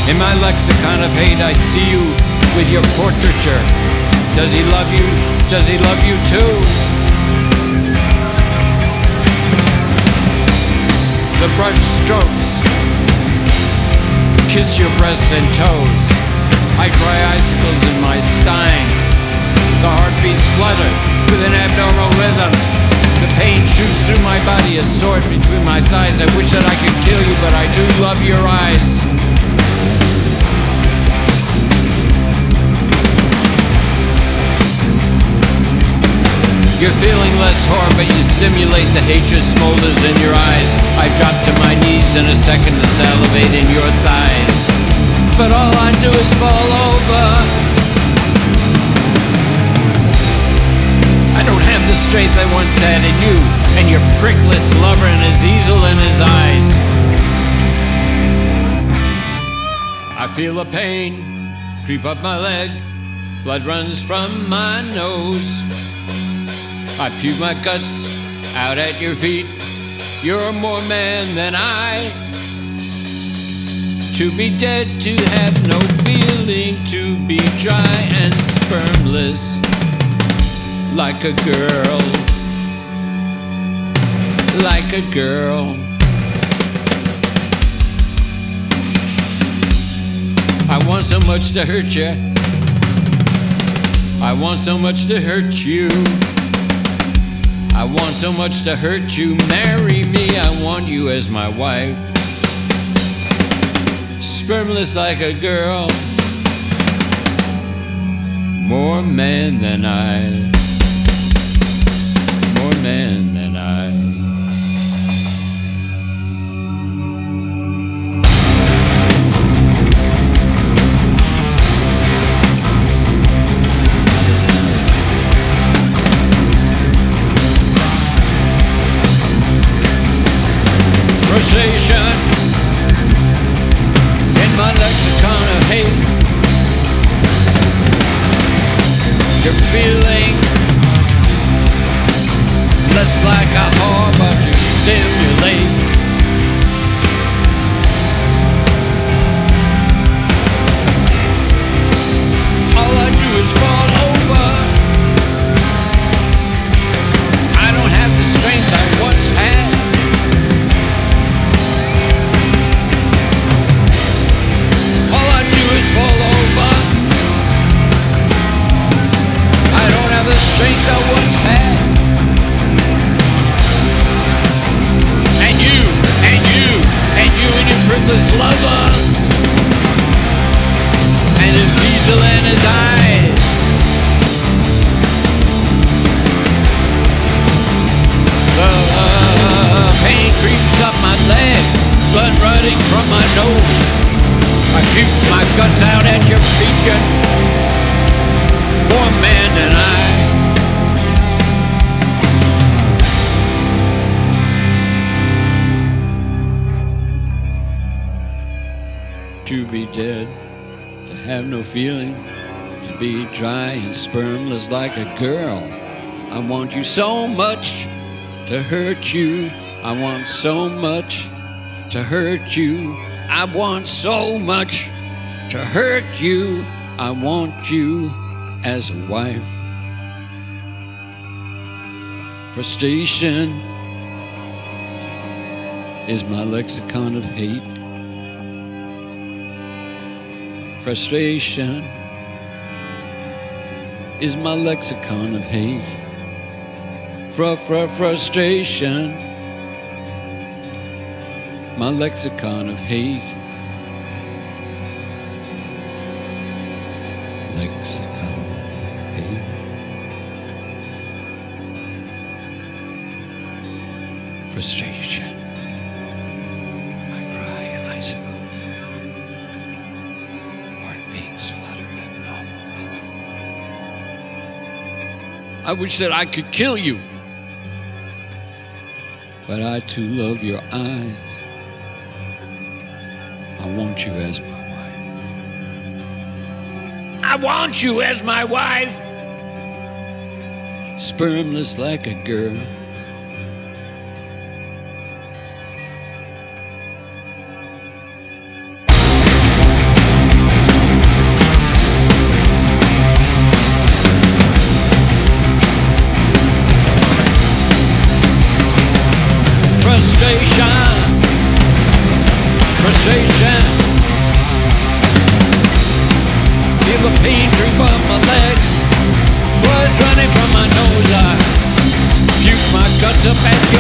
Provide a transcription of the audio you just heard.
In my lexicon of hate, I see you with your portraiture. Does he love you? Does he love you too? The brush strokes kiss your breasts and toes. I cry icicles in my stein. The heartbeats flutter with an abnormal rhythm. The pain shoots through my body, a sword between my thighs. I wish that I could kill you, but I do love your eyes. You're feeling less horror, but you stimulate the hatred smolders in your eyes. I drop to my knees in a second to salivate in your thighs. But all I do is fall over. I don't have the strength I once had in you, and your prickless lover and his easel in his eyes. I feel a pain creep up my leg. Blood runs from my nose. I puke my guts out at your feet. You're more man than I. To be dead, to have no feeling, to be dry and spermless, like a girl, like a girl. I want so much to hurt you. I want so much to hurt you. I want so much to hurt you. Marry me, I want you as my wife. Spermless like a girl, more man than I, more man than I. Frustration in my lexicon of hate. You're feeling less like a whore, but you stimulate. All I do is fall over. I don't have the strength I once had. Fall over. I don't have the strength I once had. And you, and you, and you and your frickless lover, and his diesel in his eyes. The pain creeps up my leg, blood running from my nose. I shoot my guts out at your feet, you're more man than I. To be dead, to have no feeling, to be dry and spermless like a girl. I want you so much to hurt you. I want so much to hurt you. I want so much to hurt you. I want you as a wife. Frustration is my lexicon of hate. Frustration is my lexicon of hate. Frustration, my lexicon of hate. Lexicon of hate. Frustration. I cry icicles. Heartbeats flutter abnormal. I wish that I could kill you, but I too love your eyes. I want you as my wife. I want you as my wife. Spermless like a girl. fat